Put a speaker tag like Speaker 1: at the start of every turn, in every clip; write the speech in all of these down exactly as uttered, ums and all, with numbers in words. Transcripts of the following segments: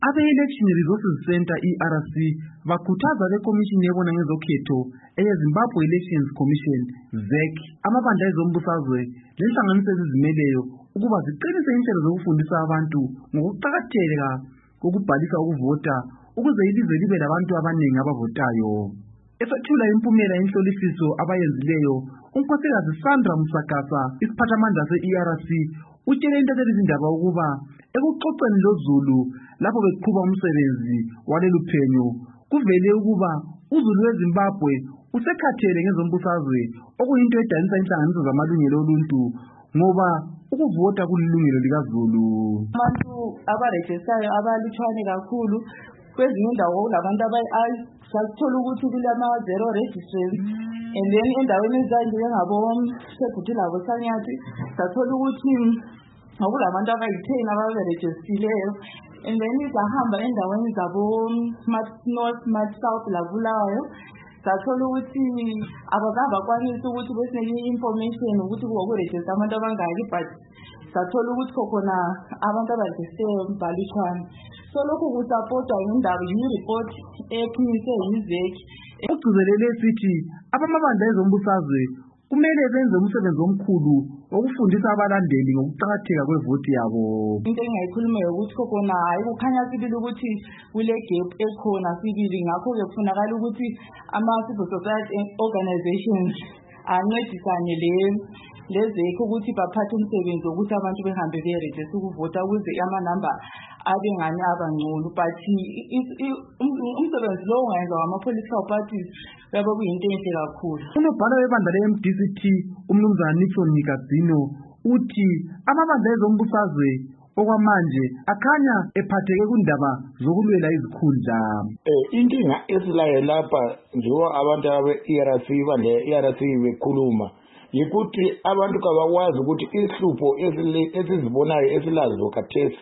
Speaker 1: Abe-Election Resources Center E R C bakhuthaza lekomishini yebona ngezokhetho eyeZimbabwe Elections Commission Z E C amabandla ezombusazwe lenhlanganiso ezizimeleyo ukuba ziqinise inhlelo zokufundisa abantu ngokuqakatheka kokubhalisa ukuvota ukuze ilizwe libe labantu abaningi abavotayo. Esethula impumela yenhlolisiso abayenzileyo, unkosikazi Sandra Musakasa, isiphathamandla se-E R C, utshele intathelizindaba ukuba ekuxoxeni loZulu lapho beqhuba umsebenzi waleluphenyo kuvele ukuba uZulu weZimbabwe usekhathele ngezombusazwe okuyinto edanisa inhlanganiso zamalungelo oluntu ngoba ukuvota kulilungelo likaZulu.
Speaker 2: Abantu abarejistayo abalutshwane kakhulu kwezinye indawo kulabantu abayi sathola ukuthi kulama zero registrants and then endaweni ezinjengabo Seguti labo Sanyathi sathola ukuthi akulabantu abayi-ten ababerejistileyo and then izahamba endaweni zabo Smart North, Smart South labulayo sathola ukuthi abakabakwanisa ukuthi besinike information ukuthi kuwokurejista abantu abangaki but sathola ukuthi khona abantu abarejistileyo balutshwane. So lokhu kusapotwa yindaba yi-report ephinyiswe yi-Z E C.
Speaker 1: Ugcizelele sithi abamabandla ezombusazwe kumele benze umsebenzi omkhulu wokufundisa abalandeli ngokuqakatheka kwevoti yabo.
Speaker 2: Into engayikhulumayo ukuthi khona hayi kukhanya sibili ukuthi kule gap ekhona sibili, ngakho-ke kufunakala ukuthi ama-civil society organizations ancedisane le lez E C ukuthi baphathe umsebenzi wokuthi abantu behambe berejista ukuvota ukuze amanamba abe ngani abangcono. But umsebenzi lo ungayenza wama-political parties yabe kuyinto enhle kakhulu.
Speaker 1: Unobhala webandla le-M D C T umnumzana Nixon Nikazino uthi amabandla ezombusazwe okwamanje akhanya ephatheke kundaba zokulwela izikhundla.
Speaker 3: Eh inkinga esilayo lapha njengoba abantu abe-E R C bandla e-E R C bekhuluma yikuthi abantu kabakwazi ukuthi ihlupho esizibonayo esilazo khathesi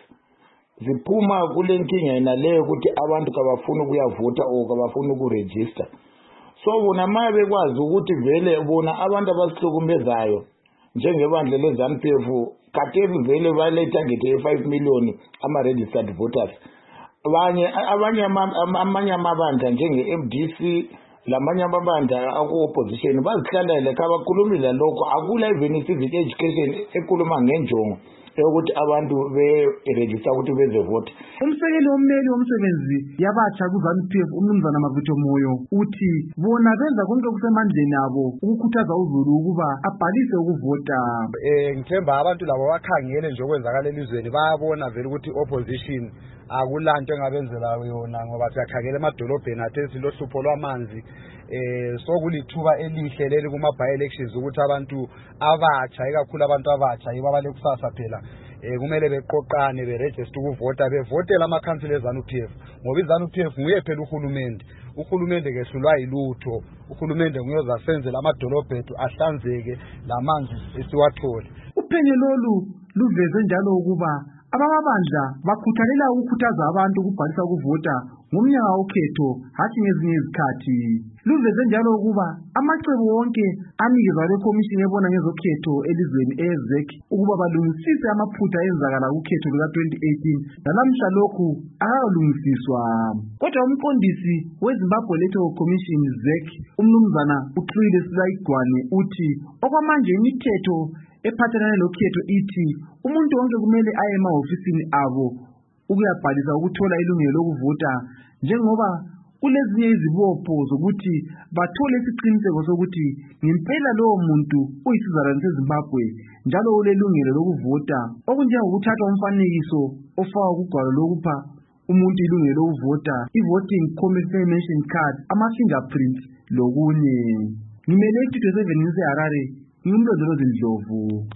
Speaker 3: ziphuma kule nkinga yenaleyo ukuthi abantu kabafuna ukuyavota o kabafuna ukurejista. So bona ma bekwazi ukuthi vele bona abantu abasihlukumezayo njengebandla le-ZANU P F khathesi vele bale-target ye-five million ama-registered voters. Abanye abanye amanye amabandla njenge-M D C lamanye amabandla aku-opposition bazihlalele kabakhulumile lokho akula even civic education ekhuluma ngenjongo yokuthi abantu be-register ukuthi bezevota.
Speaker 1: Umsekeli wommeli womsebenzi yabatsha ku-ZANU P F umnumzana Mavutho Moyo uthi bona benza konke okusemandleni abo ukukhuthaza uZulu ukuba abhalise ukuvota.
Speaker 4: Eh ngithemba abantu labo bakhangele nje okwenzakala elizweni bayabona vele ukuthi opposition akulanto engabenzela yona ngoba siyakhangela emadolobheni athesi lohlupho lwamanzi. Eh sokulithuba elihle leli kuma by elections ukuthi abantu abatsha ikakhulu abantu abatsha yibo abale kusasa phela eh kumele beqoqane beregister ukuvota bevotela ama council eZANU P F ngoba iZANU P F nguye phela uhulumende. Uhulumende kehlulwa yilutho. Uhulumende nguye ozasenzela amadolobho ethu ahlanzeke lamanzi esiwathole.
Speaker 1: Uphenyo lolu luveze njalo ukuba abamabandla bakhuthalela ukukhuthaza abantu ukubhalisa ukuvota ngomnyaka wokhetho hathi ngezinye izikhathi. Luveze njalo ukuba amacebo wonke anikezwa lekomishini ebona ngezokhetho elizweni e-Z E C ukuba balungisise amaphutha enzakala ukhetho luka twenty eighteen nalamhla lokhu akalungisiswa. Kodwa umqondisi weZimbabwe Electoral Commission Z E C umnumzana uThrile Silayigwane uthi okwamanje imithetho ephathelane lokhetho ithi umuntu wonke kumele aye emahofisini abo ukuyabhalisa ukuthola ilungelo lokuvota njengoba kulezinye izibopho zokuthi bathole isiqiniseko sokuthi ngempela lowo muntu uyisizalwane seZimbabwe njalo ulelungelo lokuvota okunjengokuthatha umfanekiso ofakwa kugwalo lokupha umuntu ilungelo lokuvota, i-voting confirmation card, ama-fingerprints lokunye. Ngimele istudio seven ngiseHarare, ngimlondolozi Ndlovu.